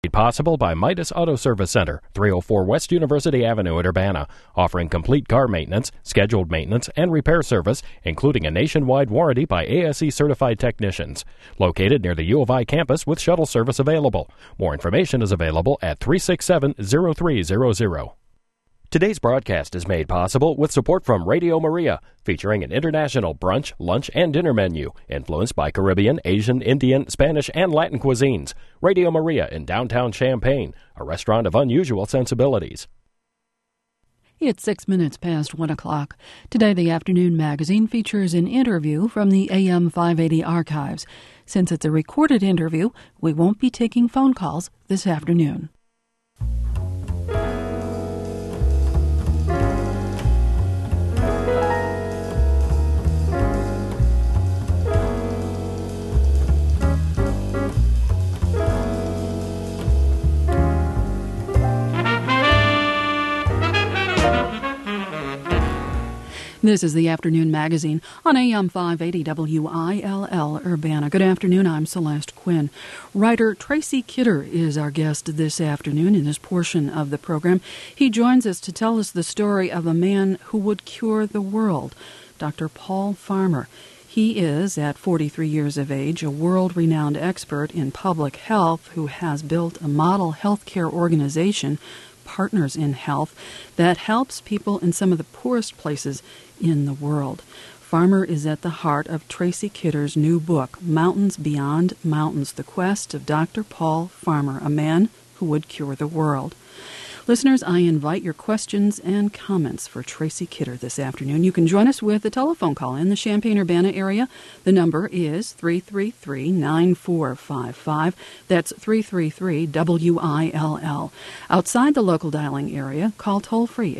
Made possible by Midas Auto Service Center, 304 West University Avenue at Urbana, offering complete car maintenance, scheduled maintenance, and repair service, including a nationwide warranty by ASE certified technicians. Located near the U of I campus with shuttle service available. More information is available at 367-0300. Today's broadcast is made possible with support from Radio Maria, featuring an international brunch, lunch, and dinner menu, influenced by Caribbean, Asian, Indian, Spanish, and Latin cuisines. Radio Maria in downtown Champaign, a restaurant of unusual sensibilities. It's 6 minutes past 1 o'clock. Today, the Afternoon Magazine features an interview from the AM 580 archives. Since it's a recorded interview, we won't be taking phone calls this afternoon. This is the Afternoon Magazine on AM 580 WILL Urbana. Good afternoon, I'm Celeste Quinn. Writer Tracy Kidder is our guest this afternoon in this portion of the program. He joins us to tell us the story of a man who would cure the world, Dr. Paul Farmer. He is, at 43 years of age, a world-renowned expert in public health who has built a model healthcare organization, Partners in Health, that helps people in some of the poorest places in the world. Farmer is at the heart of Tracy Kidder's new book, Mountains Beyond Mountains, The Quest of Dr. Paul Farmer, a man who would cure the world. Listeners, I invite your questions and comments for Tracy Kidder this afternoon. You can join us with a telephone call in the Champaign-Urbana area. The number is 333-9455. That's 333-WILL. Outside the local dialing area, call toll-free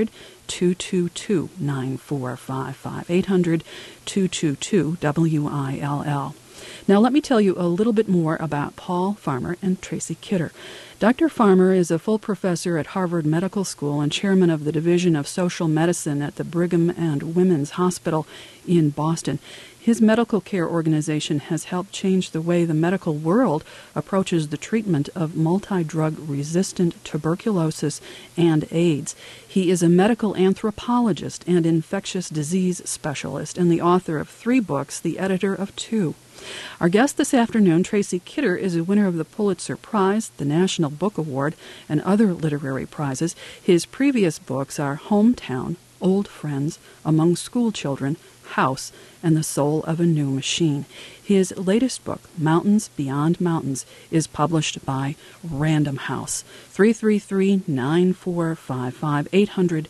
800-222-9455. 800-222-WILL. Now let me tell you a little bit more about Paul Farmer and Tracy Kidder. Dr. Farmer is a full professor at Harvard Medical School and chairman of the Division of Social Medicine at the Brigham and Women's Hospital in Boston. His medical care organization has helped change the way the medical world approaches the treatment of multi-drug-resistant tuberculosis and AIDS. He is a medical anthropologist and infectious disease specialist and the author of 3 books, the editor of 2. Our guest this afternoon, Tracy Kidder, is a winner of the Pulitzer Prize, the National Book Award, and other literary prizes. His previous books are Hometown, Old Friends, Among School Children, House, and The Soul of a New Machine. His latest book, Mountains Beyond Mountains, is published by Random House. 333-9455,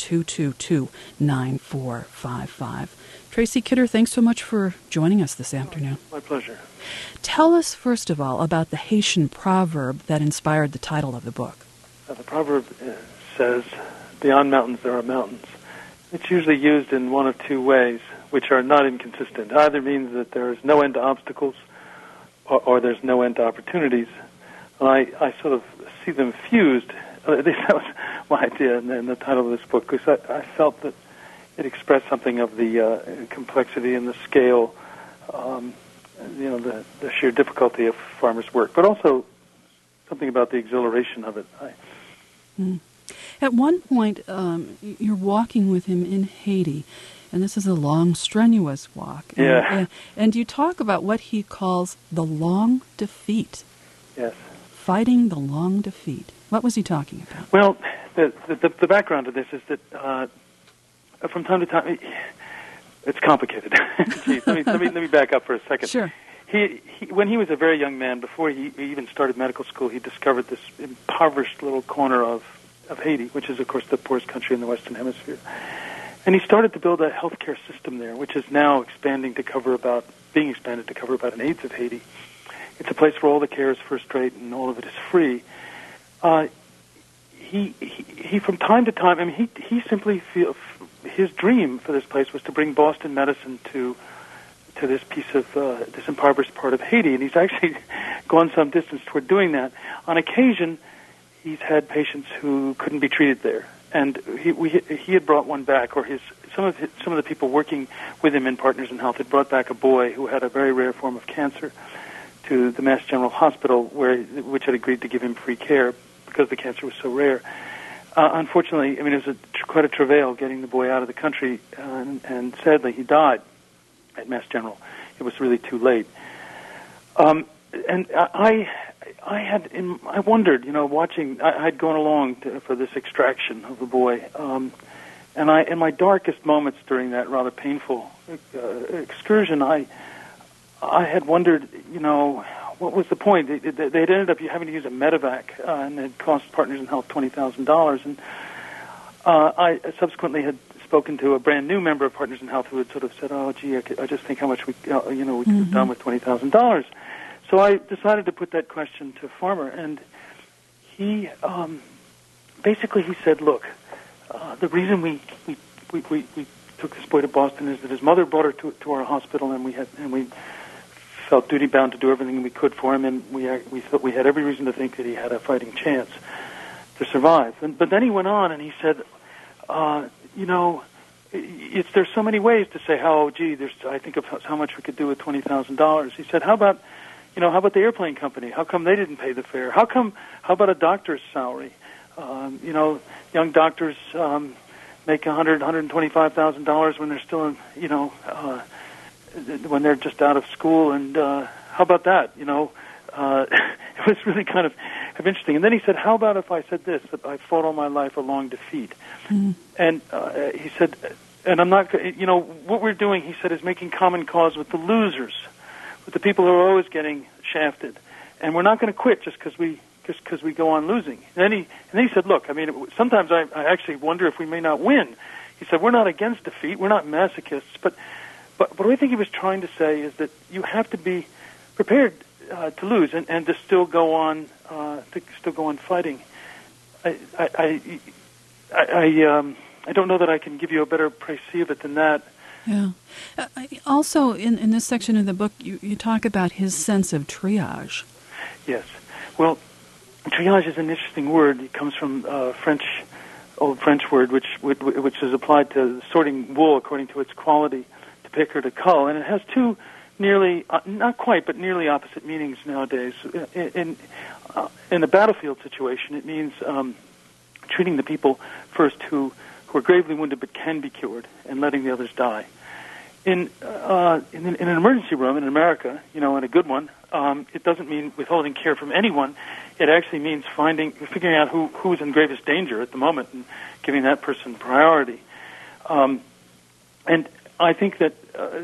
800-222-9455. Tracy Kidder, thanks so much for joining us this afternoon. My pleasure. Tell us, first of all, about the Haitian proverb that inspired the title of the book. The proverb says, beyond mountains there are mountains. It's usually used in one of 2 ways, which are not inconsistent. It either means that there is no end to obstacles or there's no end to opportunities. And I sort of see them fused. At least that was my idea in the title of this book, because I felt that it expressed something of the complexity and the scale, the sheer difficulty of farmers' work, but also something about the exhilaration of it. At one point, you're walking with him in Haiti, and this is a long, strenuous walk. Yeah. And you talk about what he calls the long defeat. Yes. Fighting the long defeat. What was he talking about? Well, the background to this is that from time to time, it's complicated. Jeez, let me back up for a second. Sure. He when he was a very young man, before he even started medical school, he discovered this impoverished little corner of Haiti, which is, of course, the poorest country in the Western Hemisphere. And he started to build a healthcare system there, which is now being expanded to cover about an eighth of Haiti. It's a place where all the care is first rate and all of it is free. He from time to time, I mean, he simply his dream for this place was to bring Boston medicine to this piece of this impoverished part of Haiti, and he's actually gone some distance toward doing that. On occasion, he's had patients who couldn't be treated there, and he had brought one back, or some of the people working with him in Partners in Health had brought back a boy who had a very rare form of cancer to to the Mass General Hospital, which had agreed to give him free care because the cancer was so rare. Unfortunately, I mean, it was quite a travail getting the boy out of the country, and sadly he died at Mass General. It was really too late. And I wondered, watching. I'd gone along for this extraction of the boy, and in my darkest moments during that rather painful excursion, I had wondered, what was the point? They'd ended up having to use a medevac, and it cost Partners in Health $20,000. And I subsequently had spoken to a brand new member of Partners in Health who had sort of said, "Oh, gee, I just think how much we could have done with $20,000." So I decided to put that question to Farmer, and he basically said, "Look, the reason we took this boy to Boston is that his mother brought her to our hospital, and we felt duty bound to do everything we could for him, and we thought we had every reason to think that he had a fighting chance to survive." But then he went on and he said, there's so many ways to say I think of how much we could do with $20,000. He said, how about the airplane company? How come they didn't pay the fare? How about a doctor's salary? Young doctors make $125,000 when they're still in, when they're just out of school, and how about that? It was really kind of interesting. And then he said, how about if I said this, that I fought all my life a long defeat? Mm-hmm. And he said, and I'm not, what we're doing, he said, is making common cause with the losers, with the people who are always getting shafted. And we're not going to quit just because we go on losing. And then he said, look, I mean, sometimes I actually wonder if we may not win. He said, we're not against defeat, we're not masochists, but what I think he was trying to say is that you have to be prepared to lose and to still go on fighting. I don't know that I can give you a better précis of it than that. Yeah. Also, in this section of the book, you talk about his sense of triage. Yes. Well, triage is an interesting word. It comes from old French word, which is applied to sorting wool according to its quality, to pick or to cull, and it has two nearly, not quite, but nearly opposite meanings nowadays. In a battlefield situation, it means treating the people first who are gravely wounded but can be cured, and letting the others die. In an emergency room in America, in a good one, it doesn't mean withholding care from anyone. It actually means figuring out who's in gravest danger at the moment and giving that person priority. And I think that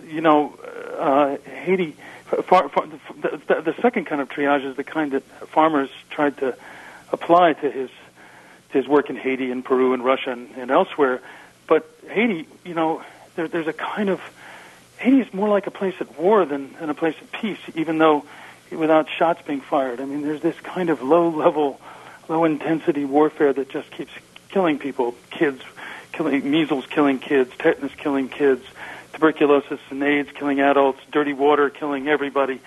Haiti, the second kind of triage is the kind that Farmer's tried to apply to his work in Haiti and Peru and Russia and elsewhere. But Haiti, there's a kind of, Haiti is more like a place at war than a place at peace, even though without shots being fired. I mean, there's this kind of low-level, low-intensity warfare that just keeps killing people, measles killing kids, tetanus killing kids, tuberculosis and AIDS killing adults, dirty water killing everybody.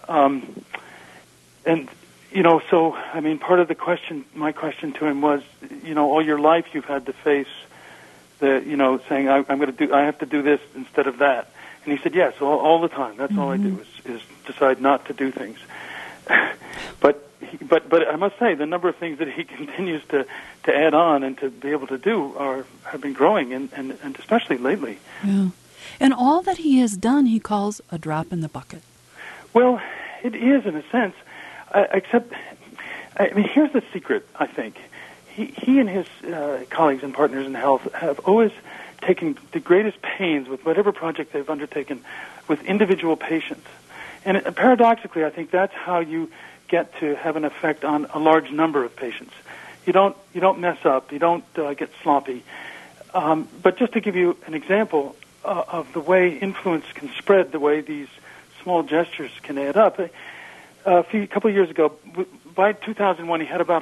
So, I mean, part of my question to him was, all your life you've had to face saying, I have to do this instead of that. And he said, yes, all the time. That's all I do is decide not to do things. But I must say, the number of things that he continues to add on and to be able to do have been growing, and especially lately. Yeah. And all that he has done, he calls a drop in the bucket. Well, it is in a sense, except, I mean, here's the secret, I think. He and his colleagues and Partners in Health have always taken the greatest pains with whatever project they've undertaken with individual patients. And paradoxically, I think that's how you get to have an effect on a large number of patients. You don't mess up. You don't get sloppy. But just to give you an example of the way influence can spread, the way these small gestures can add up. A couple of years ago, by 2001, he had about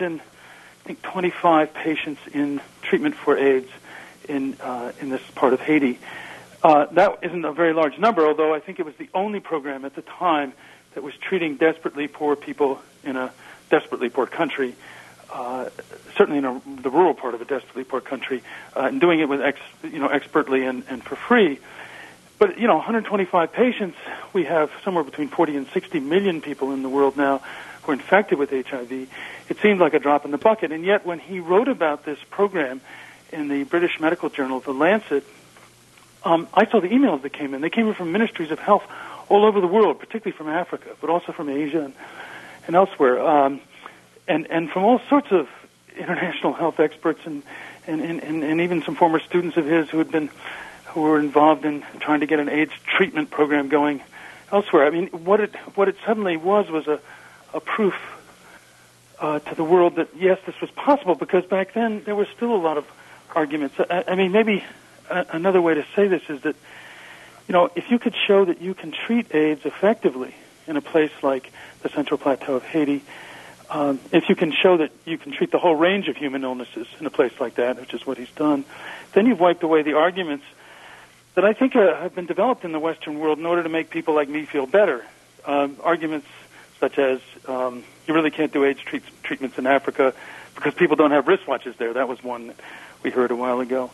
125 patients in treatment for AIDS in this part of Haiti. That isn't a very large number, although I think it was the only program at the time that was treating desperately poor people in a desperately poor country, certainly in the rural part of a desperately poor country, and doing it with expertly and for free. But, 125 patients, we have somewhere between 40 and 60 million people in the world now who are infected with HIV. It seemed like a drop in the bucket. And yet when he wrote about this program in the British medical journal, The Lancet, I saw the emails that came in. They came in from ministries of health all over the world, particularly from Africa, but also from Asia and elsewhere, and from all sorts of international health experts and even some former students of his who were involved in trying to get an AIDS treatment program going elsewhere. I mean, what it suddenly was a proof to the world that, yes, this was possible, because back then there were still a lot of arguments. I mean, maybe another way to say this is that, if you could show that you can treat AIDS effectively in a place like the Central Plateau of Haiti, if you can show that you can treat the whole range of human illnesses in a place like that, which is what he's done, then you've wiped away the arguments that I think have been developed in the Western world in order to make people like me feel better. Arguments such as, you really can't do AIDS treatments in Africa because people don't have wristwatches there. That was one that we heard a while ago.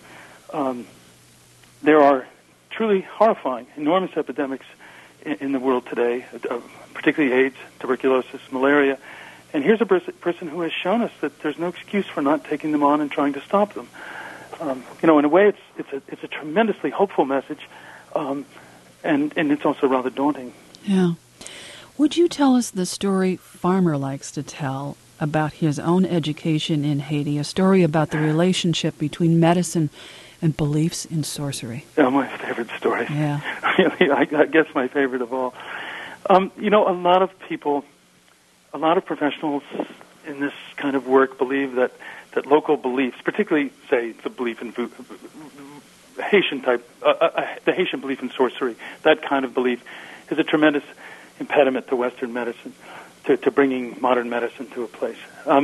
There are truly horrifying, enormous epidemics in the world today, particularly AIDS, tuberculosis, malaria. And here's a person who has shown us that there's no excuse for not taking them on and trying to stop them. In a way, it's a tremendously hopeful message, and it's also rather daunting. Yeah. Would you tell us the story Farmer likes to tell about his own education in Haiti, a story about the relationship between medicine and beliefs in sorcery? Yeah, my favorite story. Yeah. Really, I guess my favorite of all. A lot of people, a lot of professionals in this kind of work believe that local beliefs, particularly, say, the belief in Haitian type, the Haitian belief in sorcery, that kind of belief is a tremendous impediment to Western medicine, to bringing modern medicine to a place.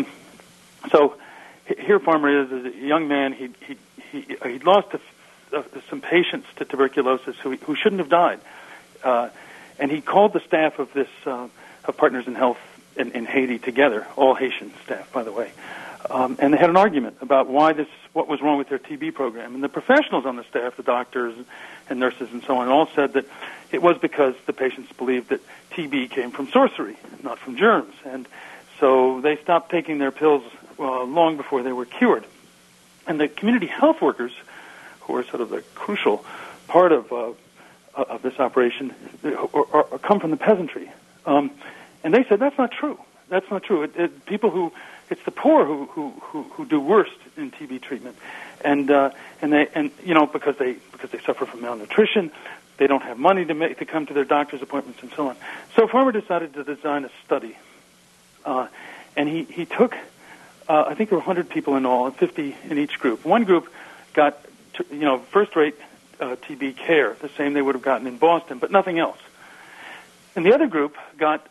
So here Farmer is a young man. He lost some patients to tuberculosis who shouldn't have died, and he called the staff of this of Partners in Health in Haiti together, all Haitian staff, by the way. And they had an argument about what was wrong with their TB program. And the professionals on the staff, the doctors and nurses and so on, all said that it was because the patients believed that TB came from sorcery, not from germs. And so they stopped taking their pills long before they were cured. And the community health workers, who are sort of the crucial part of this operation, come from the peasantry. And they said that's not true. That's not true. It's the poor who do worst in TB treatment, and because they suffer from malnutrition, they don't have money to come to their doctor's appointments and so on. So Farmer decided to design a study, and he took I think there were 100 people in all, and 50 in each group. One group got first-rate TB care, the same they would have gotten in Boston, but nothing else. And the other group got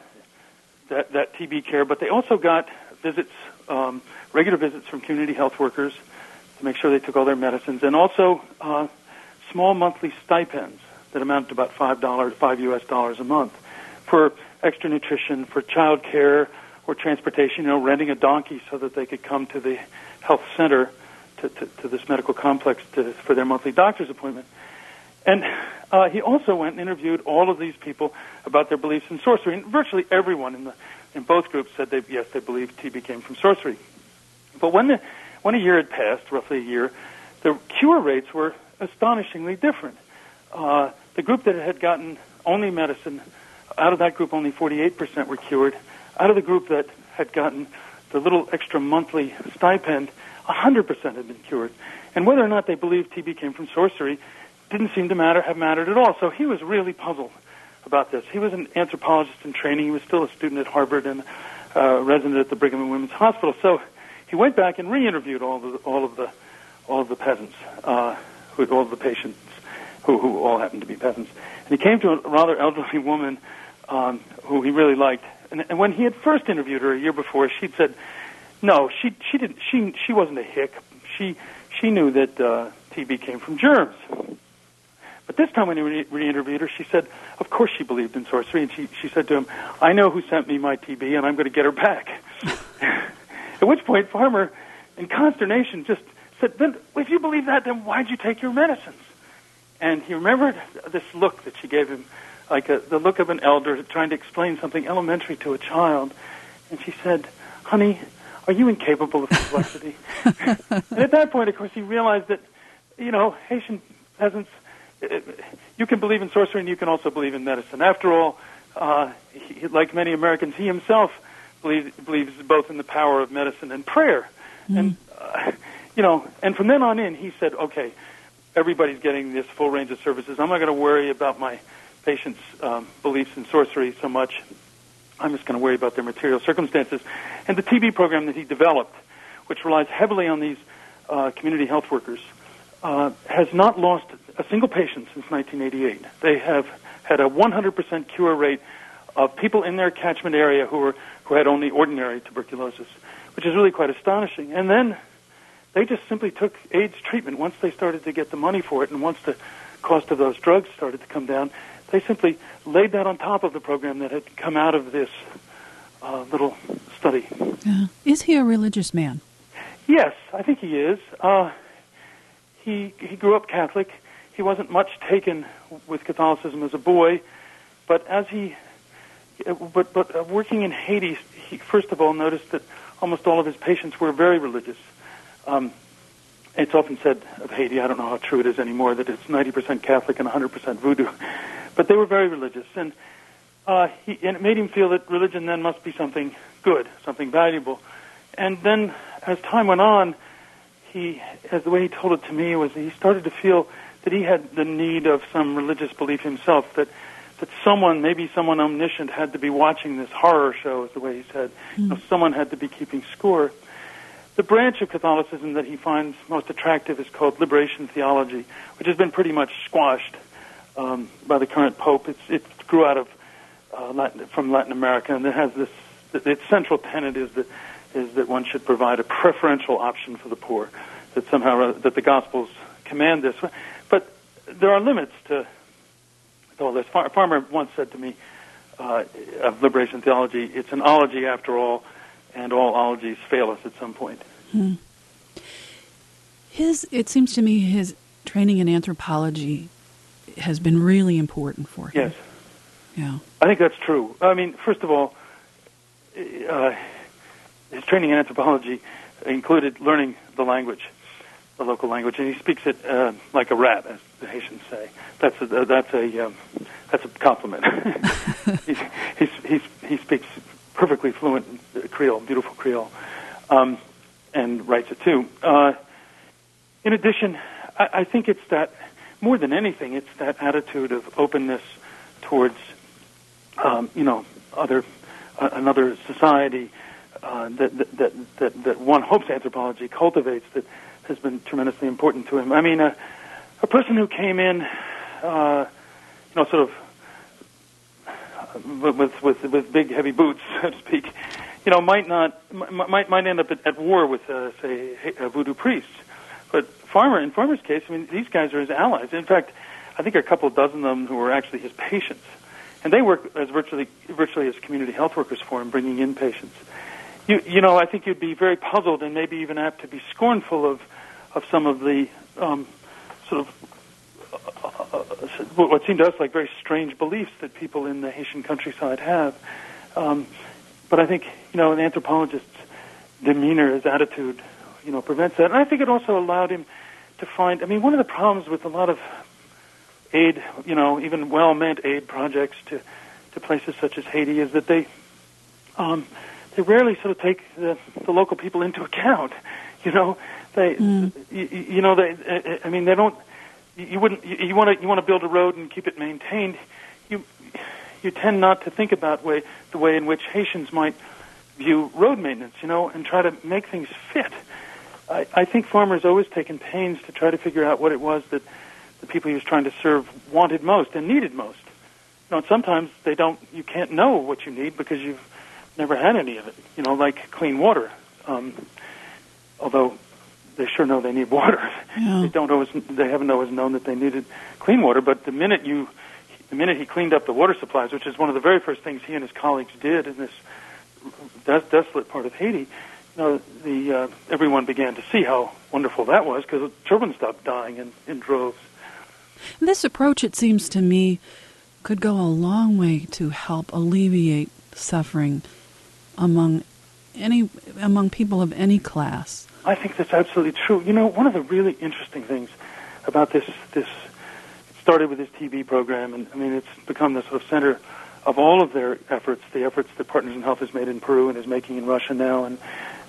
that TB care, but they also got visits, regular visits from community health workers to make sure they took all their medicines, and also small monthly stipends that amount to about $5 a month for extra nutrition, for child care or transportation, renting a donkey so that they could come to the health center, to this medical complex for their monthly doctor's appointment. And he also went and interviewed all of these people about their beliefs in sorcery, and virtually everyone in both groups said they believed TB came from sorcery. But when a year had passed, roughly a year, the cure rates were astonishingly different. The group that had gotten only medicine, out of that group only 48% were cured. Out of the group that had gotten the little extra monthly stipend, 100% had been cured. And whether or not they believed TB came from sorcery didn't seem to have mattered at all. So he was really puzzled about this. He was an anthropologist in training. He was still a student at Harvard and a resident at the Brigham and Women's Hospital. So he went back and re-interviewed all of the peasants, all of the patients, who all happened to be peasants. And he came to a rather elderly woman who he really liked. And when he had first interviewed her a year before, she'd said, no, she didn't. She wasn't a hick. She knew that TB came from germs. But this time when he re-interviewed her, she said, of course she believed in sorcery. And she said to him, I know who sent me my TB, and I'm going to get her back. At which point, Farmer, in consternation, just said, then if you believe that, then why'd you take your medicines? And he remembered this look that she gave him, like the look of an elder trying to explain something elementary to a child. And she said, "Honey, are you incapable of complexity?" And at that point, of course, he realized that, Haitian peasants, you can believe in sorcery and you can also believe in medicine. After all, like many Americans, he himself believes both in the power of medicine and prayer. And, and from then on in, he said, okay, everybody's getting this full range of services. I'm not going to worry about my patients' beliefs in sorcery so much. I'm just going to worry about their material circumstances. And the TB program that he developed, which relies heavily on these community health workers, has not lost a single patient since 1988. They have had a 100% cure rate of people in their catchment area who had only ordinary tuberculosis, which is really quite astonishing. And then they just simply took AIDS treatment once they started to get the money for it, and once the cost of those drugs started to come down, they simply laid that on top of the program that had come out of this little study. Is he a religious man? Yes, I think he is. He grew up Catholic. He wasn't much taken with Catholicism as a boy, but working in Haiti, he first of all noticed that almost all of his patients were very religious. It's often said of Haiti, I don't know how true it is anymore, that it's 90% Catholic and 100% voodoo, but they were very religious, and it made him feel that religion then must be something good, something valuable. And then as time went on, as the way he told it to me was he started to feel that he had the need of some religious belief himself, that someone, maybe someone omniscient, had to be watching this horror show, is the way he said. Someone had to be keeping score. The branch of Catholicism that he finds most attractive is called liberation theology, which has been pretty much squashed by the current pope. It grew out of from Latin America, and it has this. Its central tenet is that one should provide a preferential option for the poor. That somehow that the Gospels command this, but there are limits to all this. Farmer once said to me of liberation theology, "It's an ology after all, and all ologies fail us at some point." It seems to me his training in anthropology has been really important for him. Yes. Yeah. I think that's true. I mean, first of all, his training in anthropology included learning the language, the local language, and he speaks it like a rat, as the Haitians say. That's a compliment. he speaks perfectly fluent Creole, beautiful Creole, and writes it too. In addition, I think it's that, more than anything, it's that attitude of openness towards, another society that one hopes anthropology cultivates, that has been tremendously important to him. I mean, a person who came in, sort of with big heavy boots, so to speak, might end up at war with, say, voodoo priests. But in Farmer's case, I mean, these guys are his allies. In fact, I think a couple dozen of them who were actually his patients, and they work as virtually as community health workers for him, bringing in patients. I think you'd be very puzzled and maybe even apt to be scornful of some of the sort of what seem to us like very strange beliefs that people in the Haitian countryside have. But I think, an anthropologist's demeanor, his attitude, prevents that. And I think it also allowed him to find, one of the problems with a lot of aid, even well-meant aid projects to places such as Haiti is that they rarely sort of take the local people into account. They don't. You want to build a road and keep it maintained. You tend not to think about the way in which Haitians might view road maintenance, and try to make things fit. I think Farmer's always taken pains to try to figure out what it was that the people he was trying to serve wanted most and needed most. And sometimes you can't know what you need because you've never had any of it, like clean water. Although they sure know they need water. Yeah. They haven't always known that they needed clean water, but the minute he cleaned up the water supplies, which is one of the very first things he and his colleagues did in this desolate part of Haiti, everyone began to see how wonderful that was because children stopped dying in droves. This approach, it seems to me, could go a long way to help alleviate suffering among people of any class. I think that's absolutely true. You know, one of the really interesting things about this it started with this TB program, and I mean, it's become the sort of center of all of their efforts, the efforts that Partners in Health has made in Peru and is making in Russia now, and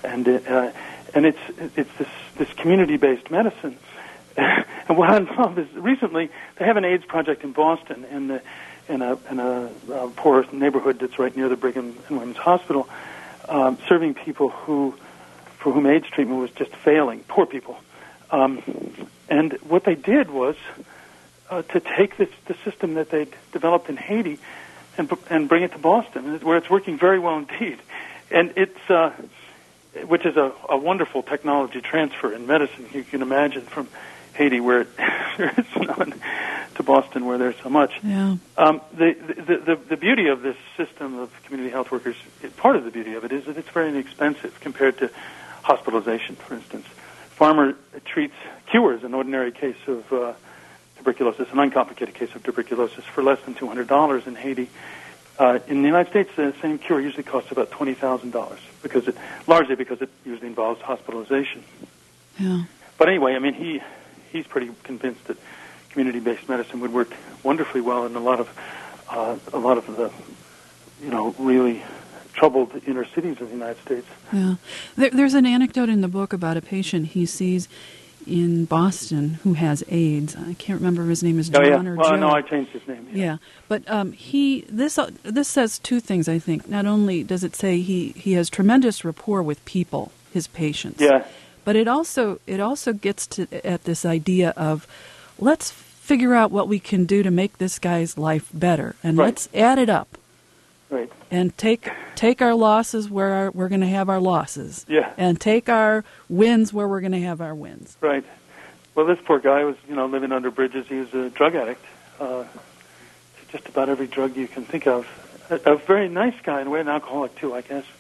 it's this community-based medicine. And what I love is recently they have an AIDS project in Boston in a poor neighborhood that's right near the Brigham and Women's Hospital, serving people for whom AIDS treatment was just failing, poor people. And what they did was to take the system that they'd developed in Haiti and bring it to Boston, where it's working very well indeed. And it's which is a wonderful technology transfer in medicine, you can imagine, from Haiti, where there is none, to Boston, where there's so much. Yeah. The beauty of this system of community health workers, part of the beauty of it is that it's very inexpensive compared to hospitalization, for instance. Farmer cures an ordinary case of tuberculosis, an uncomplicated case of tuberculosis, for less than $200 in Haiti. In the United States, the same cure usually costs about $20,000 largely because it usually involves hospitalization. Yeah. But anyway, I mean, he's pretty convinced that community-based medicine would work wonderfully well in a lot of the really troubled inner cities of the United States. Yeah. There's an anecdote in the book about a patient he sees in Boston who has AIDS. I can't remember if his name is John or Joe. No, I changed his name. Yeah. But this says two things, I think. Not only does it say he has tremendous rapport with people, his patients. Yeah. But it also gets at this idea of let's figure out what we can do to make this guy's life better, and let's add it up. Right. And take our losses where we're going to have our losses. Yeah. And take our wins where we're going to have our wins. Right. Well, this poor guy was, living under bridges. He was a drug addict. Just about every drug you can think of. A very nice guy, in a way, an alcoholic too, I guess.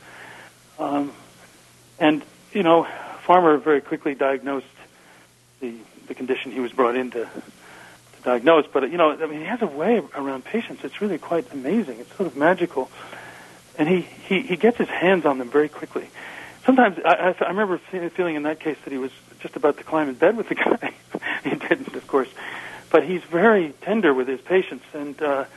And Farmer very quickly diagnosed the condition he was brought in to diagnose. But he has a way around patients. It's really quite amazing. It's sort of magical, and he gets his hands on them very quickly. Sometimes I remember feeling in that case that he was just about to climb in bed with the guy. He didn't, of course, but he's very tender with his patients, and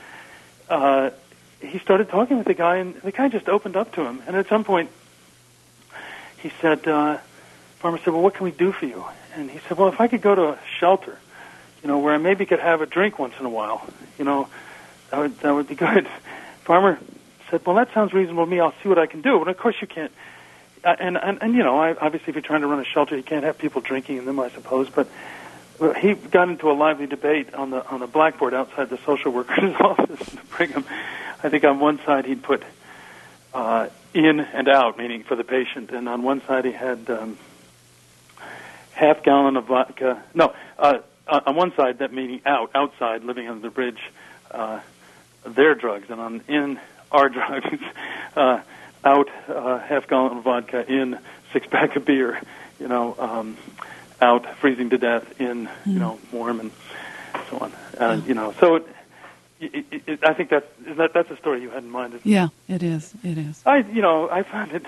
he started talking with the guy, and the guy just opened up to him. And at some point, he said, Farmer said, "Well, what can we do for you?" And he said, "Well, if I could go to a shelter, where I maybe could have a drink once in a while, that would be good." Farmer said, "Well, that sounds reasonable to me. I'll see what I can do." But of course you can't. Obviously, if you're trying to run a shelter, you can't have people drinking in them, I suppose. But he got into a lively debate on the blackboard outside the social worker's office in Brigham. I think on one side he'd put in and out, meaning for the patient, and on one side he had half gallon of vodka. No. On one side, that meaning outside, living under the bridge, their drugs, and in our drugs, out half gallon of vodka, in 6-pack of beer, out freezing to death, in warm, and so on. So I think that's a story you had in mind. Yeah, it is. It is. I find it.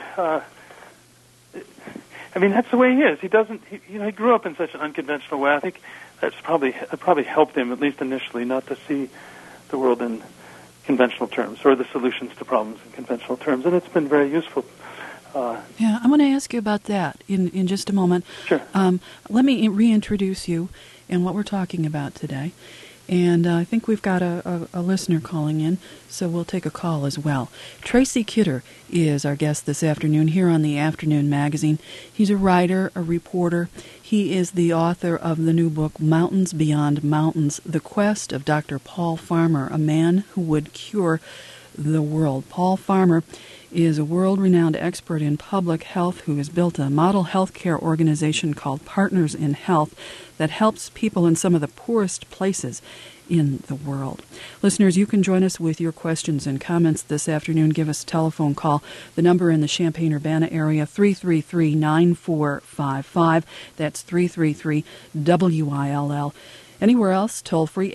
That's the way he is. He doesn't. He grew up in such an unconventional way. I think that's probably helped him, at least initially, not to see the world in conventional terms or the solutions to problems in conventional terms, and it's been very useful. Yeah, I'm going to ask you about that in just a moment. Sure. Let me reintroduce you and what we're talking about today. And I think we've got a listener calling in, so we'll take a call as well. Tracy Kidder is our guest this afternoon here on the Afternoon Magazine. He's a writer, a reporter. He is the author of the new book, Mountains Beyond Mountains, The Quest of Dr. Paul Farmer, a man who would cure the world. Paul Farmer is a world-renowned expert in public health who has built a model healthcare organization called Partners in Health that helps people in some of the poorest places in the world. Listeners, you can join us with your questions and comments this afternoon. Give us a telephone call. The number in the Champaign-Urbana area, 333-9455. That's 333-WILL. Anywhere else, toll free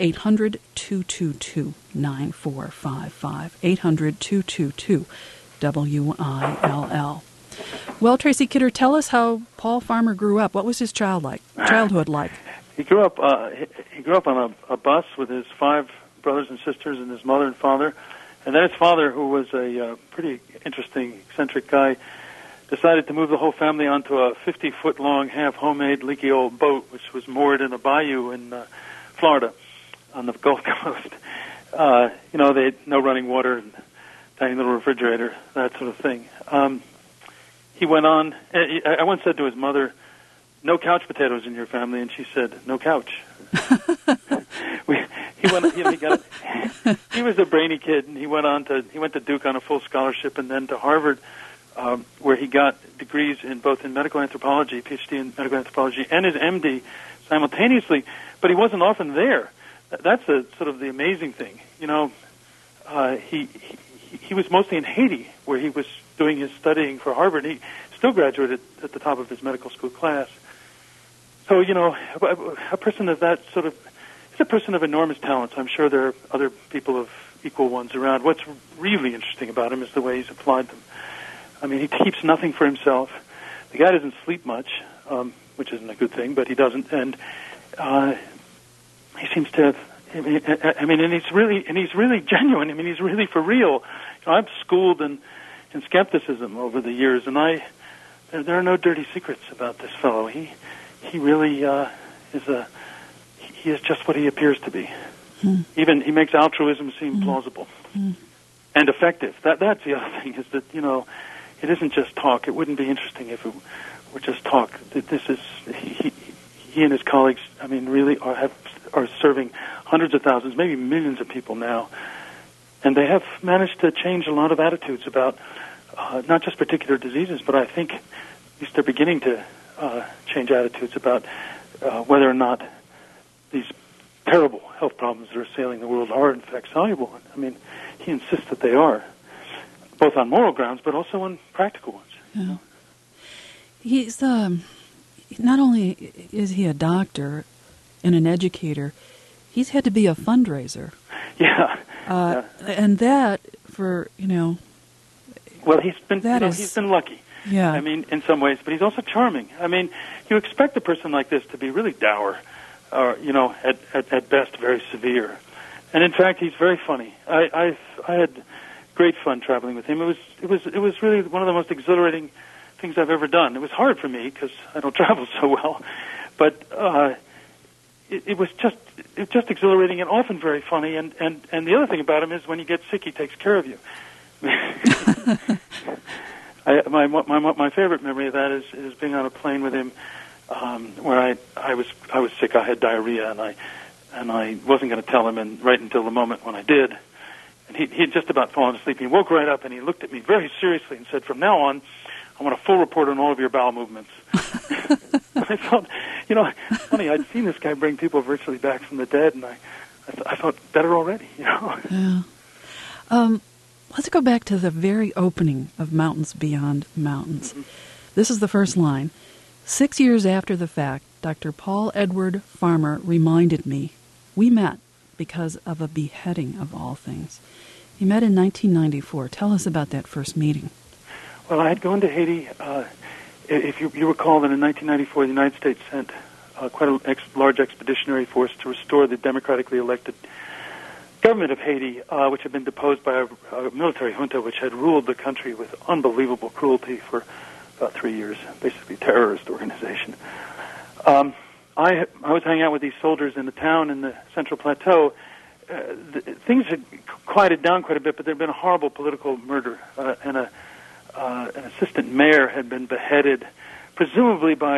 800-222-9455. 800-222-WILL. Well, Tracy Kidder, tell us how Paul Farmer grew up. What was his childhood like? He grew up on a bus with his 5 brothers and sisters and his mother and father. And then his father, who was a pretty interesting, eccentric guy, decided to move the whole family onto a 50-foot-long, half-homemade, leaky old boat, which was moored in a bayou in Florida on the Gulf Coast. They had no running water and tiny little refrigerator, that sort of thing. He went on. I once said to his mother, "No couch potatoes in your family," and she said, "No couch." He was a brainy kid, and he went to Duke on a full scholarship, and then to Harvard, where he got degrees in both in medical anthropology, PhD in medical anthropology, and his MD simultaneously. But he wasn't often there. That's sort of the amazing thing. He was mostly in Haiti, where he was doing his studying for Harvard. He still graduated at the top of his medical school class. So, a person of that sort of is a person of enormous talents. I'm sure there are other people of equal ones around. What's really interesting about him is the way he's applied them. I mean, he keeps nothing for himself. The guy doesn't sleep much, which isn't a good thing, but he doesn't. And he seems to. And he's really genuine. I mean, he's really for real. I've schooled in skepticism over the years, and there are no dirty secrets about this fellow. He really he is just what he appears to be. Even he makes altruism seem plausible and effective. That's the other thing, is that it isn't just talk. It wouldn't be interesting if it were just talk. This is he and his colleagues. I mean, really are serving hundreds of thousands, maybe millions of people now, and they have managed to change a lot of attitudes about not just particular diseases, but I think at least they're beginning to change attitudes about whether or not these terrible health problems that are assailing the world are in fact soluble. I mean, he insists that they are, both on moral grounds, but also on practical ones. Yeah. He's not only is he a doctor and an educator, he's had to be a fundraiser. Yeah. And that, for well, he's been lucky. Yeah. I mean, in some ways, but he's also charming. I mean, you expect a person like this to be really dour, or at best very severe. And in fact, he's very funny. I had great fun traveling with him. It was really one of the most exhilarating things I've ever done. It was hard for me because I don't travel so well, but it was just exhilarating and often very funny. And the other thing about him is when you get sick, he takes care of you. My favorite memory of that is being on a plane with him, where I was sick. I had diarrhea, and I wasn't going to tell him, and right until the moment when I did, and he had just about fallen asleep. He woke right up and he looked at me very seriously and said, "From now on, I want a full report on all of your bowel movements." I thought, funny. I'd seen this guy bring people virtually back from the dead, and I thought better already. Yeah. Let's go back to the very opening of Mountains Beyond Mountains. Mm-hmm. This is the first line. 6 years after the fact, Dr. Paul Edward Farmer reminded me we met because of a beheading of all things. You met in 1994. Tell us about that first meeting. Well, I had gone to Haiti. If you recall that in 1994, the United States sent quite a large expeditionary force to restore the democratically elected government of Haiti, which had been deposed by a military junta which had ruled the country with unbelievable cruelty for about 3 years, basically a terrorist organization. I was hanging out with these soldiers in the town in the Central Plateau. Things had quieted down quite a bit, but there had been a horrible political murder, and an assistant mayor had been beheaded, presumably by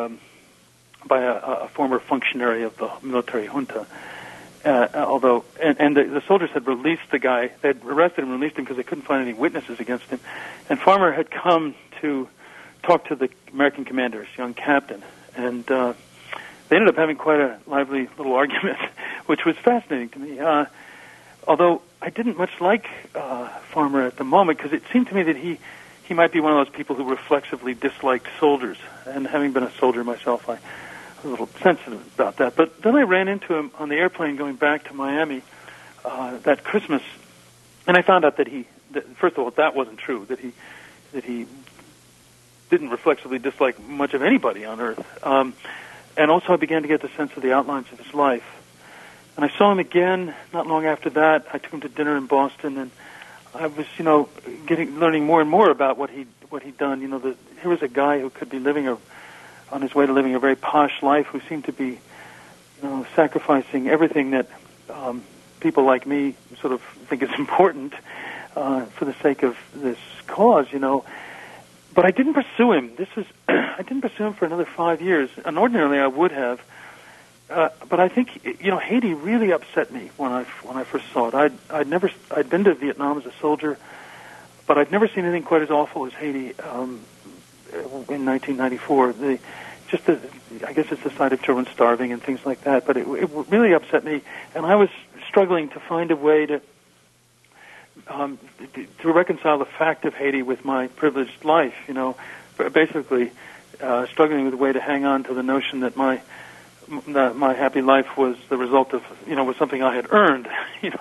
a former functionary of the military junta. Although the soldiers had released the guy, they had arrested him and released him because they couldn't find any witnesses against him. And Farmer had come to talk to the American commander, this young captain, and they ended up having quite a lively little argument, which was fascinating to me. Although I didn't much like Farmer at the moment, because it seemed to me that he might be one of those people who reflexively disliked soldiers. And having been a soldier myself, a little sensitive about that. But then I ran into him on the airplane going back to Miami that Christmas, and I found out that first of all, that wasn't true. That he didn't reflexively dislike much of anybody on Earth. And also I began to get the sense of the outlines of his life. And I saw him again not long after that. I took him to dinner in Boston, and I was, learning more and more about what he'd done. Here was a guy who could be on his way to living a very posh life, who seemed to be, sacrificing everything that people like me sort of think is important for the sake of this cause, But I didn't pursue him. I didn't pursue him for another 5 years. And ordinarily I would have. But I think, Haiti really upset me when I first saw it. I'd been to Vietnam as a soldier, but I'd never seen anything quite as awful as Haiti in 1994. I guess it's the sight of children starving and things like that. But it really upset me, and I was struggling to find a way to reconcile the fact of Haiti with my privileged life. Basically struggling with a way to hang on to the notion that my happy life was the result of, was something I had earned,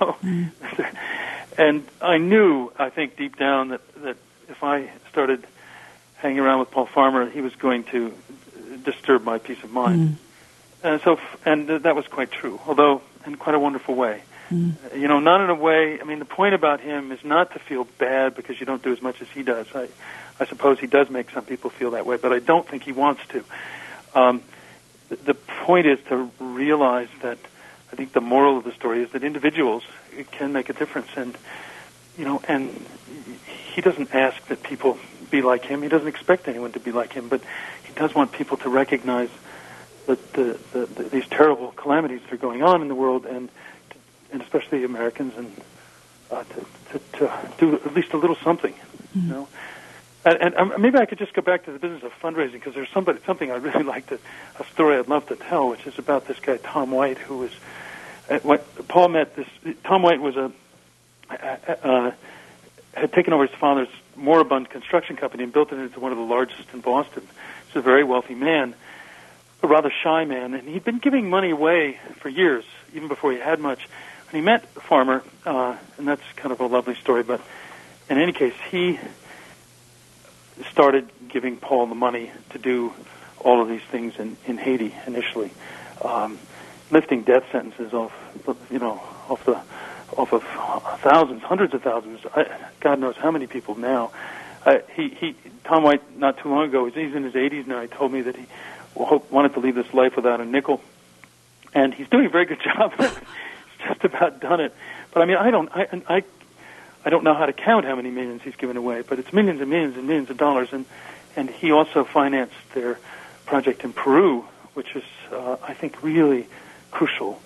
And I knew, I think, deep down that if I started hanging around with Paul Farmer, he was going to disturb my peace of mind. And that was quite true, although in quite a wonderful way. Not in a way, the point about him is not to feel bad because you don't do as much as he does. I suppose he does make some people feel that way, but I don't think he wants to. The point is to realize that I think the moral of the story is that individuals can make a difference, and he doesn't ask that people be like him. He doesn't expect anyone to be like him, but he does want people to recognize that these terrible calamities that are going on in the world, and especially Americans, and to do at least a little something, And maybe I could just go back to the business of fundraising, because there's something I'd really like a story I'd love to tell, which is about this guy Tom White, who was Paul met this. Tom White was had taken over his father's moribund construction company and built it into one of the largest in Boston. He's a very wealthy man, a rather shy man, and he'd been giving money away for years, even before he had much. And he met Farmer, and that's kind of a lovely story. But in any case, he started giving Paul the money to do all of these things in Haiti initially, lifting death sentences off of thousands, hundreds of thousands. God knows how many people now. Tom White, not too long ago, he's in his 80s now. He told me that he wanted to leave this life without a nickel, and he's doing a very good job. He's just about done it. But I don't know how to count how many millions he's given away, but it's millions and millions and millions of dollars. And he also financed their project in Peru, which is, I think, really crucial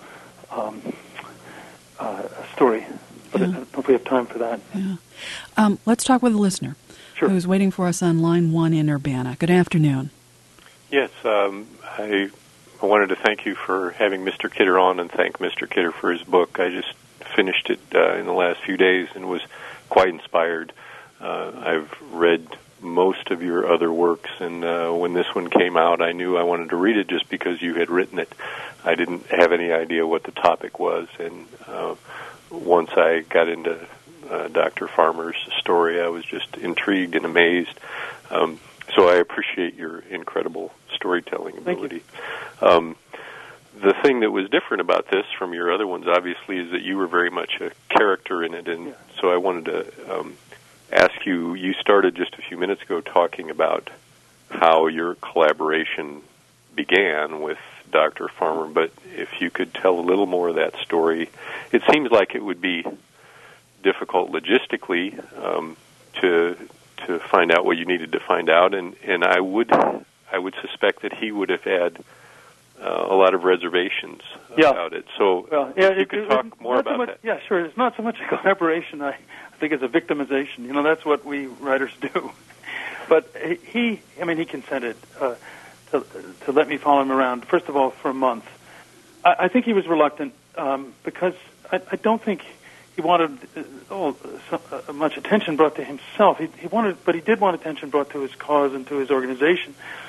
story. But I don't know if we have time for that. Yeah. Let's talk with a listener who's waiting for us on line 1 in Urbana. Good afternoon. Yes, I wanted to thank you for having Mr. Kidder on, and thank Mr. Kidder for his book. I just finished it in the last few days and was quite inspired. I've read most of your other works, and when this one came out, I knew I wanted to read it just because you had written it. I didn't have any idea what the topic was, and once I got into Dr. Farmer's story, I was just intrigued and amazed. So I appreciate your incredible storytelling ability. The thing that was different about this from your other ones, obviously, is that you were very much a character in it, and so I wanted to ask you, you started just a few minutes ago talking about how your collaboration began with Dr. Farmer, but if you could tell a little more of that story. It seems like it would be difficult logistically to find out what you needed to find out, and I would suspect that he would have had a lot of reservations about it. So if you could talk more about that. Yeah, sure. It's not so much a collaboration. I think it's a victimization. That's what we writers do. But he consented to let me follow him around, first of all, for a month. I think he was reluctant because I don't think he wanted much attention brought to himself. He wanted, but he did want attention brought to his cause and to his organization.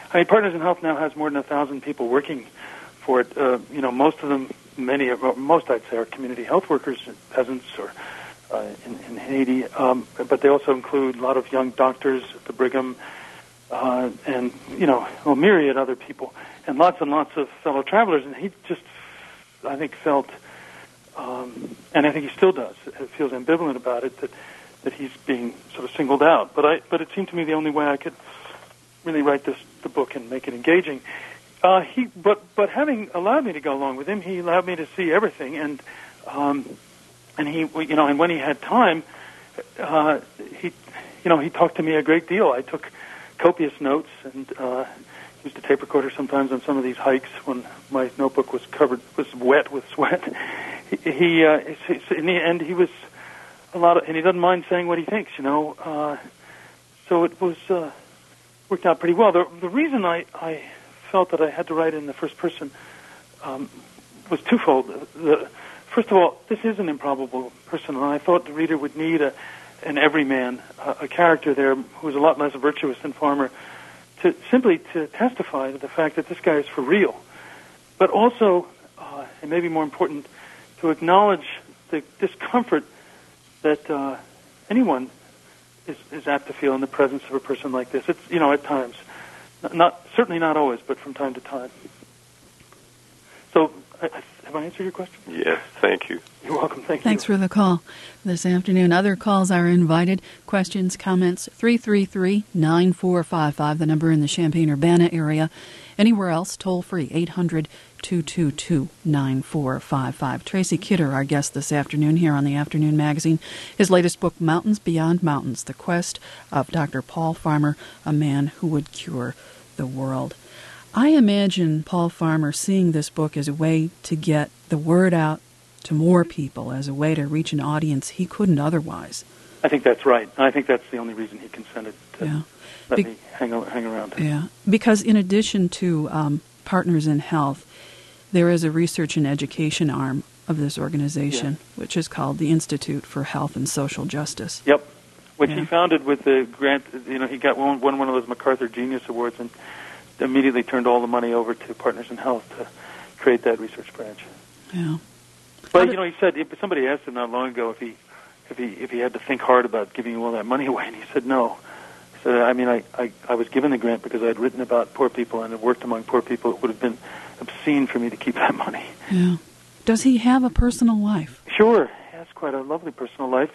I mean, Partners in Health now has more than 1,000 people working for it. Most of them, most I'd say, are community health workers, peasants, or in Haiti. But they also include a lot of young doctors at the Brigham, and a myriad other people, and lots of fellow travelers. And he just, I think, felt, and I think he still does, feels ambivalent about it, that he's being sort of singled out. But it seemed to me the only way I could really write the book and make it engaging. But having allowed me to go along with him, he allowed me to see everything, and he, and when he had time, he talked to me a great deal. I took copious notes and used a tape recorder sometimes on some of these hikes when my notebook was wet with sweat. He in the end, he was and he doesn't mind saying what he thinks, so it was worked out pretty well. The reason I felt that I had to write in the first person was twofold. First of all, this is an improbable person, and I thought the reader would need an everyman, a character there who was a lot less virtuous than Farmer, to testify to the fact that this guy is for real. But also, and maybe more important, to acknowledge the discomfort that anyone is apt to feel in the presence of a person like this. It's, at times. Certainly not always, but from time to time. So, have I answered your question? Yes, thank you. You're welcome. Thanks for the call this afternoon. Other calls are invited. Questions, comments, 333-9455, the number in the Champaign-Urbana area. Anywhere else, toll free, 800-222-9455. Tracy Kidder, our guest this afternoon here on the Afternoon Magazine. His latest book, Mountains Beyond Mountains, The Quest of Dr. Paul Farmer, a Man Who Would Cure the World. I imagine Paul Farmer seeing this book as a way to get the word out to more people, as a way to reach an audience he couldn't otherwise. I think that's right. I think that's the only reason he consented to let me hang around. Yeah, because in addition to Partners in Health, there is a research and education arm of this organization, which is called the Institute for Health and Social Justice. Yep, which he founded with the grant. He got won one of those MacArthur Genius Awards and immediately turned all the money over to Partners in Health to create that research branch. Yeah. But he said, somebody asked him not long ago if he had to think hard about giving all that money away, and he said no. He said, I was given the grant because I had written about poor people and had worked among poor people. It would have been obscene for me to keep that money. Yeah. Does he have a personal life? Sure. He has quite a lovely personal life.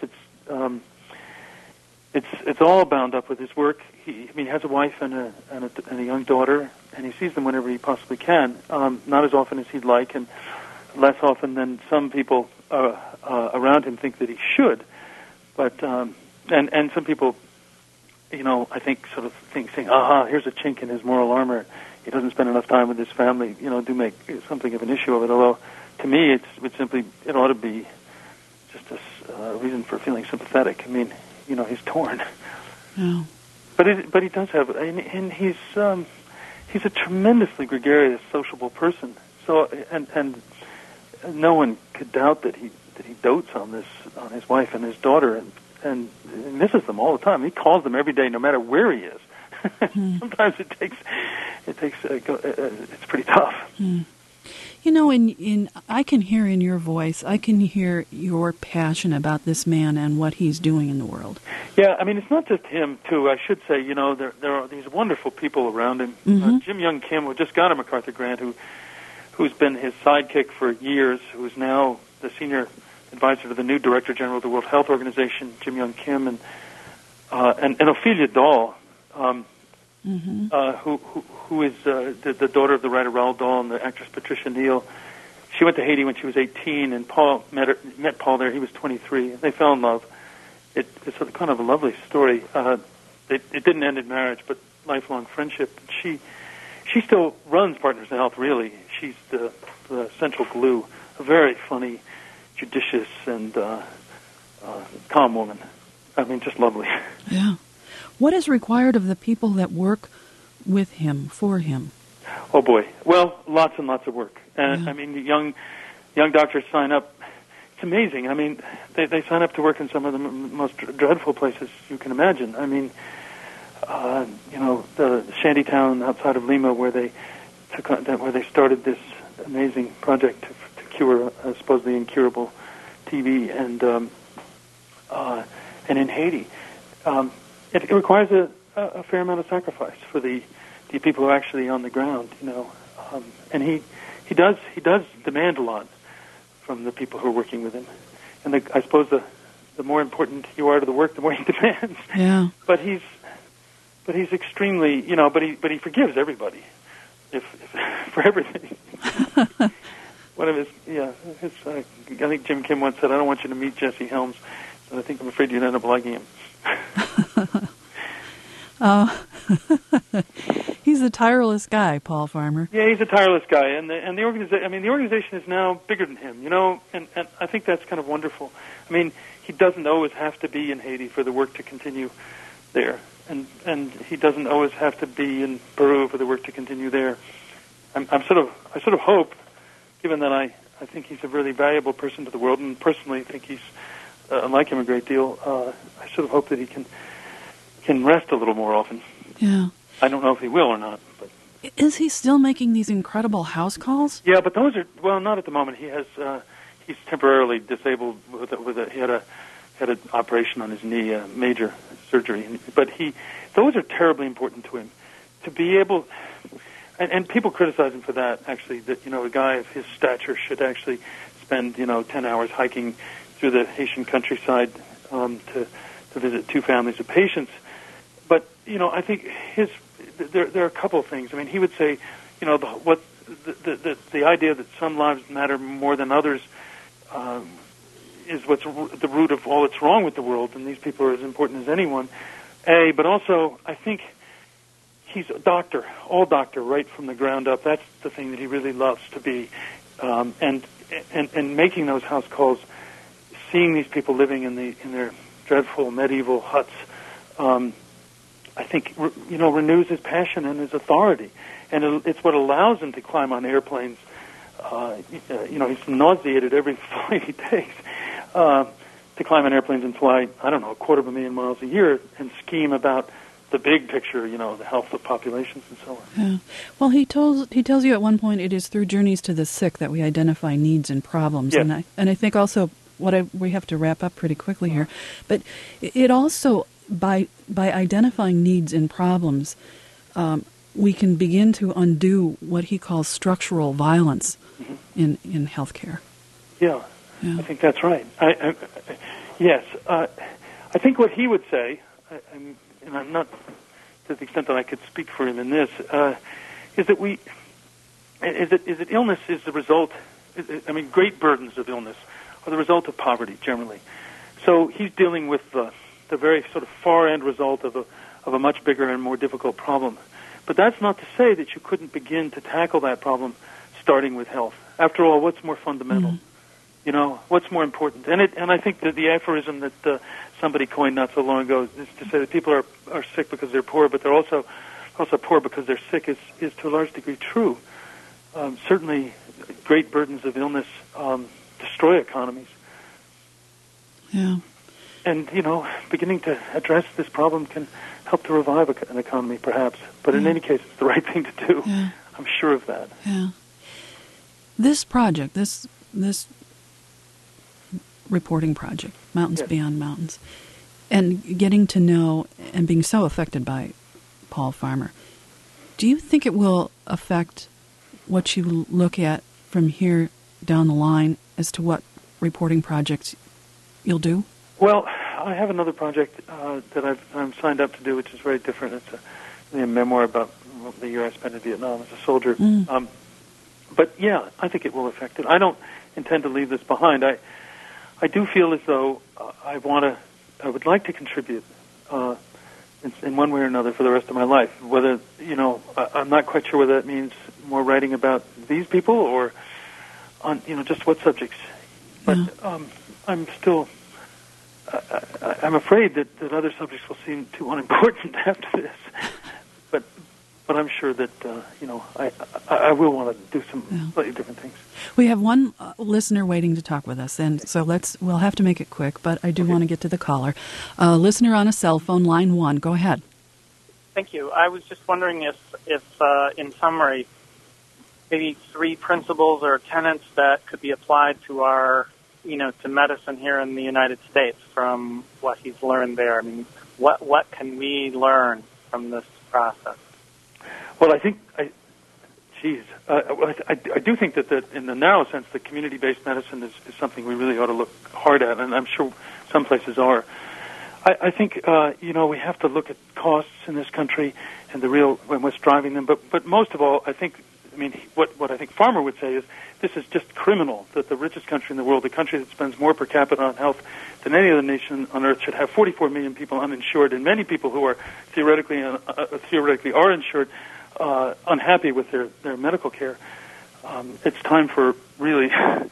It's all bound up with his work. He has a wife and a young daughter, and he sees them whenever he possibly can. Not as often as he'd like, and less often than some people around him think that he should. But and some people, I think sort of saying, here's a chink in his moral armor. He doesn't spend enough time with his family. Do make something of an issue of it. Although to me, it ought to be just a reason for feeling sympathetic. I mean, he's torn. Yeah. But he does have, and he's a tremendously gregarious, sociable person. So and no one could doubt that he dotes on his wife and his daughter and misses them all the time. He calls them every day, no matter where he is. Sometimes it's pretty tough. I can hear in your voice, I can hear your passion about this man and what he's doing in the world. Yeah, it's not just him, too. I should say, there are these wonderful people around him. Jim Young Kim, who just got a MacArthur grant, who's been his sidekick for years, who's now the senior advisor to the new Director General of the World Health Organization, Jim Young Kim, and Ophelia Dahl, who is the daughter of the writer Roald Dahl and the actress Patricia Neal. She went to Haiti when she was 18, and Paul met Paul there. He was 23. They fell in love. It's a kind of a lovely story. It didn't end in marriage, but lifelong friendship. She still runs Partners in Health, really. She's the central glue. A very funny, judicious, and calm woman. Just lovely. Yeah. What is required of the people that work with him, for him? Oh, boy. Well, lots and lots of work. And, young doctors sign up. It's amazing. They sign up to work in some of the most dreadful places you can imagine. the shantytown outside of Lima where they started this amazing project to cure supposedly incurable TB, and in Haiti. It requires a fair amount of sacrifice for the people who are actually on the ground, and he does demand a lot from the people who are working with him. And I suppose the more important you are to the work, the more he demands. Yeah. But he's extremely, but he forgives everybody, if for everything. One of his, I think Jim Kim once said, "I don't want you to meet Jesse Helms, but I'm afraid you'd end up liking him." He's a tireless guy, Paul Farmer. Yeah, he's a tireless guy, and the organization. The organization is now bigger than him, and I think that's kind of wonderful. He doesn't always have to be in Haiti for the work to continue there, and he doesn't always have to be in Peru for the work to continue there. I sort of hope, given that I think he's a really valuable person to the world, and personally think I like him a great deal. I sort of hope that he can rest a little more often. Yeah. I don't know if he will or not. But is he still making these incredible house calls? Yeah, but those are not at the moment. He has he's temporarily disabled he had an operation on his knee, a major surgery. But those are terribly important to him to be able. And people criticize him for that. Actually, that a guy of his stature should actually spend 10 hours hiking through the Haitian countryside to visit 2 families of patients. But I think there are a couple of things. He would say, the idea that some lives matter more than others is what's the root of all that's wrong with the world, and these people are as important as anyone. But also I think he's a doctor, all doctor, right from the ground up. That's the thing that he really loves to be, and making those house calls, seeing these people living in their dreadful medieval huts. I think renews his passion and his authority, and it's what allows him to climb on airplanes. He's nauseated every flight he takes to climb on airplanes and fly 250,000 miles a year and scheme about the big picture, the health of populations and so on. Yeah. Well, he tells you at one point it is through journeys to the sick that we identify needs and problems, yes. and I think also we have to wrap up pretty quickly here, but it also by identifying needs and problems, we can begin to undo what he calls structural violence in healthcare. Yeah, I think that's right. Yes, I think what he would say, and I'm not to the extent that I could speak for him in this, is that illness is the result. Great burdens of illness are the result of poverty generally. So he's dealing with the very sort of far end result of a much bigger and more difficult problem. But that's not to say that you couldn't begin to tackle that problem starting with health. After all, what's more fundamental? What's more important? And I think that the aphorism that somebody coined not so long ago is to say that people are sick because they're poor, but they're also poor because they're sick is to a large degree true. Certainly, great burdens of illness destroy economies. Yeah. And, beginning to address this problem can help to revive an economy, perhaps. But in any case, it's the right thing to do. Yeah. I'm sure of that. Yeah. This project, this reporting project, Mountains Yes. Beyond Mountains, and getting to know and being so affected by Paul Farmer, do you think it will affect what you look at from here down the line as to what reporting projects you'll do? Well, I have another project that I'm signed up to do, which is very different. It's a memoir about the year I spent in Vietnam as a soldier. But yeah, I think it will affect it. I don't intend to leave this behind. I do feel as though I would like to contribute in one way or another for the rest of my life. Whether I'm not quite sure whether that means more writing about these people or on just what subjects. But I'm still. I'm afraid that other subjects will seem too unimportant after this, but I'm sure that I will want to do some slightly different things. We have one listener waiting to talk with us, and so we'll have to make it quick. But I do want to get to the caller. Listener on a cell phone, line 1. Go ahead. Thank you. I was just wondering if in summary, maybe 3 principles or tenets that could be applied to our, to medicine here in the United States from what he's learned there. I mean, what can we learn from this process? Well, I think, I do think that in the narrow sense, the community-based medicine is something we really ought to look hard at, and I'm sure some places are. I think, we have to look at costs in this country and what's driving them. But most of all, what I think Farmer would say is this is just criminal that the richest country in the world, the country that spends more per capita on health than any other nation on earth, should have 44 million people uninsured, and many people who are theoretically are insured unhappy with their medical care. It's time for really,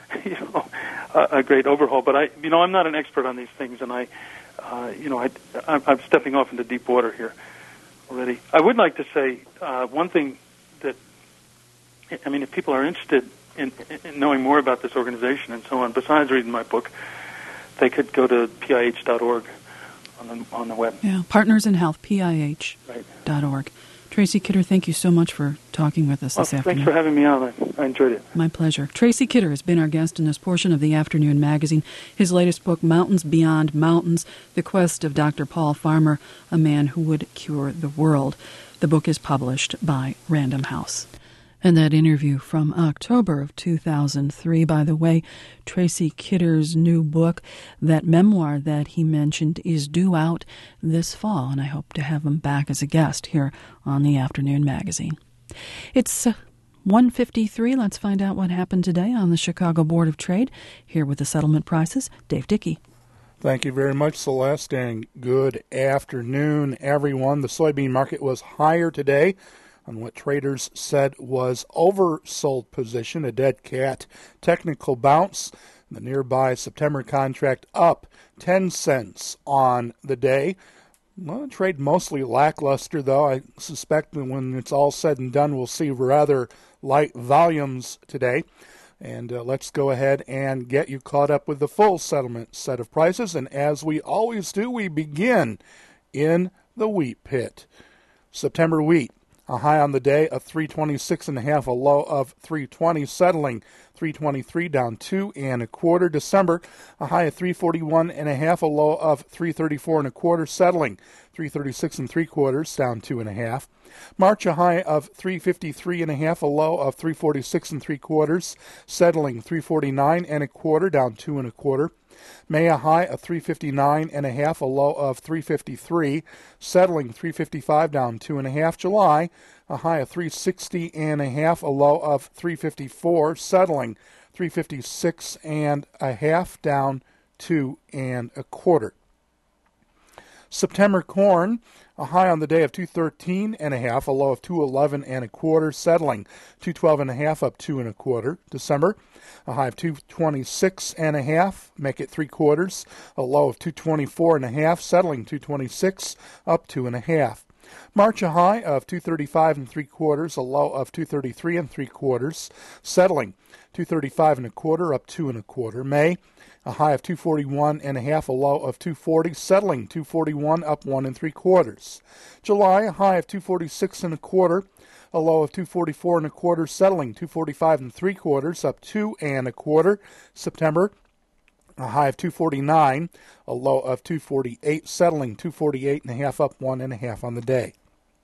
a great overhaul. But I'm not an expert on these things, and I'm stepping off into deep water here already. I would like to say one thing that, if people are interested in knowing more about this organization and so on, besides reading my book, they could go to PIH.org on the web. Yeah, Partners in Health, PIH.org. Tracy Kidder, thank you so much for talking with us this afternoon. Thanks for having me on. I enjoyed it. My pleasure. Tracy Kidder has been our guest in this portion of the Afternoon Magazine. His latest book, Mountains Beyond Mountains, The Quest of Dr. Paul Farmer, a Man Who Would Cure the World. The book is published by Random House. And that interview from October of 2003, by the way, Tracy Kidder's new book, that memoir that he mentioned, is due out this fall, and I hope to have him back as a guest here on the Afternoon Magazine. It's 1:53. Let's find out what happened today on the Chicago Board of Trade. Here with the settlement prices, Dave Dickey. Thank you very much, Celeste, and good afternoon, everyone. The soybean market was higher today on what traders said was oversold position, a dead cat technical bounce. The nearby September contract up 10 cents on the day. Well, trade mostly lackluster, though. I suspect that when it's all said and done, we'll see rather light volumes today. And let's go ahead and get you caught up with the full settlement set of prices. And as we always do, we begin in the wheat pit. September wheat, a high on the day of 326.5, a low of 320, settling 323, down 2 1/4. December, a high of 341.5, a low of 334 1/4, settling 336 3/4, down 2 1/2. March, a high of 353.5, a low of 346 3/4, settling 349 1/4, down 2 1/4. May, a high of 359.5, a low of 353, settling 355, down 2 1/2. July, a high of 360.5, a low of 354, settling 356.5, down 2 1/4. September corn, a high on the day of 213.5, a low of 211 1/4, settling 212.5, up 2 1/4. December, a high of 226.5, make it 3/4, a low of 224.5, settling 226, up 2 1/2. March, a high of 235 3/4, a low of 233 3/4, settling 235 1/4, up 2 1/4. May, a high of 241.5, a low of 240, settling 241, up 1 3/4. July, a high of 246 1/4, a low of 244 1/4, settling 245 3/4, up 2 1/4. September, a high of 249, a low of 248, settling 248.5, up 1 1/2 on the day.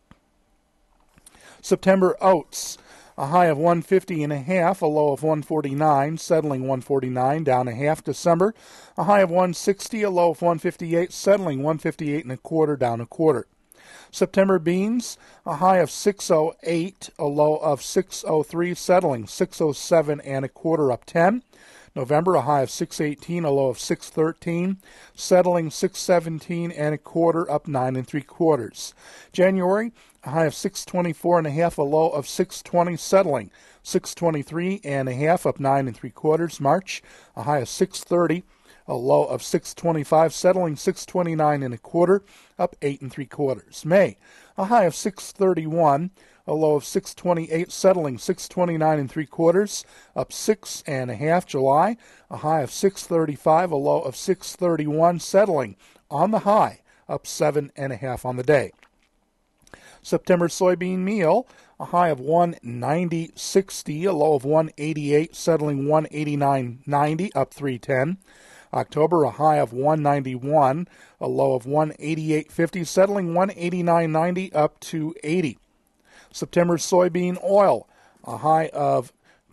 September oats, a high of 150.5, a low of 149, settling 149, down 1/2. December, a high of 160, a low of 158, settling 158 1/4, down 1/4. September beans, a high of 608, a low of 603, settling 607 1/4, up 10. November, a high of 618, a low of 613, settling 617 1/4, up 9 3/4. January, a high of 624.5, a low of 620, settling 623 1/2, up 9 3/4. March, a high of 630, a low of 625, settling 629 1/4, up 8 3/4. May, a high of 631, a low of 628, settling 629 3/4, up 6 1/2. July, a high of 635, a low of 631, settling on the high, up 7 1/2 on the day. September soybean meal, a high of 190.60, a low of 188, settling 189.90, up 310. October, a high of 191, a low of 188.50, settling 189.90, up 280. September soybean oil, a high of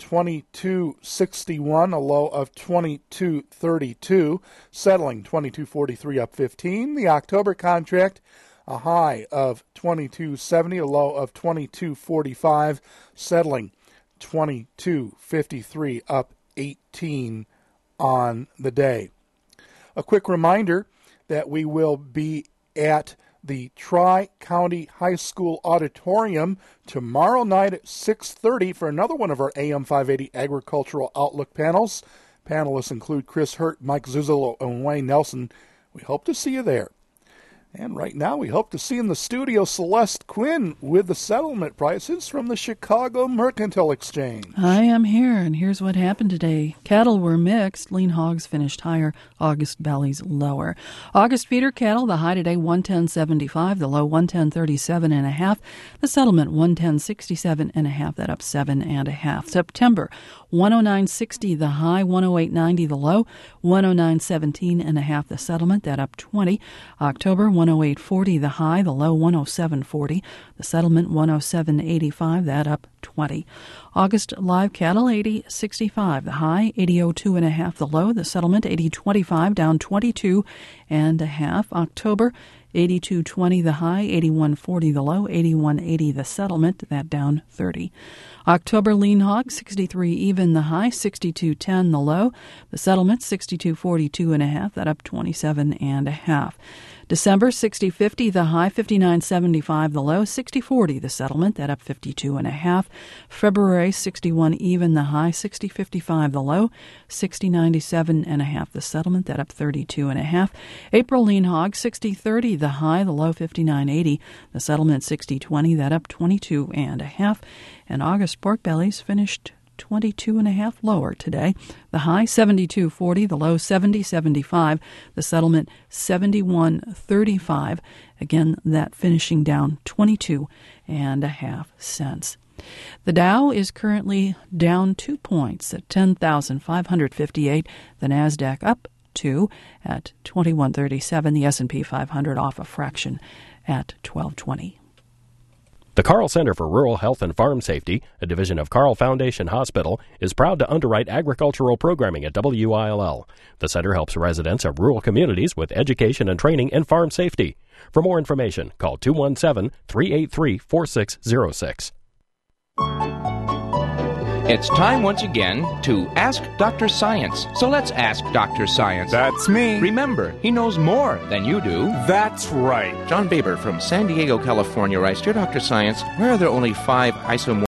22.61, a low of 22.32, settling 22.43, up 15. The October contract, a high of 22.70, a low of 22.45, settling 22.53, up 18 on the day. A quick reminder that we will be at the Tri-County High School Auditorium tomorrow night at 6:30 for another one of our AM 580 Agricultural Outlook panels. Panelists include Chris Hurt, Mike Zuzolo, and Wayne Nelson. We hope to see you there. And right now we hope to see in the studio Celeste Quinn with the settlement prices from the Chicago Mercantile Exchange. I am here, and here's what happened today. Cattle were mixed. Lean hogs finished higher. August bellies lower. August feeder cattle, the high today 110.75, the low 110.37.5. The settlement 110.67.5, that up 7.5. September 109.60, the high 108.90, the low 109.17.5. The settlement, that up 20. October 108.40, the high, the low 107.40. The settlement 107.85, that up 20. August live cattle 80.65, the high 80.02.5, the low. The settlement 80.25, down 22.5. October 82.20, the high 81.40, the low 81.80, the settlement, that down 30. October lean hog 63 even, the high 62.10, the low. The settlement 62.42.5, that up 27.5. December 60.50, the high 59.75, the low 60.40, the settlement, that up 52.5. February 61 even, the high 60.55, the low 60.97.5, the settlement, that up 32.5. April lean hog 60.30, the high, the low 59.80, the settlement 60.20, that up 22.5. And August pork bellies finished 22.5 lower today. The high 72.40, the low 70.75, the settlement 71.35. Again, that finishing down 22.5 cents. The Dow is currently down 2 points at 10,558. The Nasdaq up 2 at 2137. The S&P 500 off a fraction at 1220. The Carl Center for Rural Health and Farm Safety, a division of Carl Foundation Hospital, is proud to underwrite agricultural programming at WILL. The center helps residents of rural communities with education and training in farm safety. For more information, call 217-383-4606. It's time once again to Ask Dr. Science. So let's ask Dr. Science. That's me. Remember, he knows more than you do. That's right. John Baber from San Diego, California writes, Dear Dr. Science, why are there only 5 isomorphic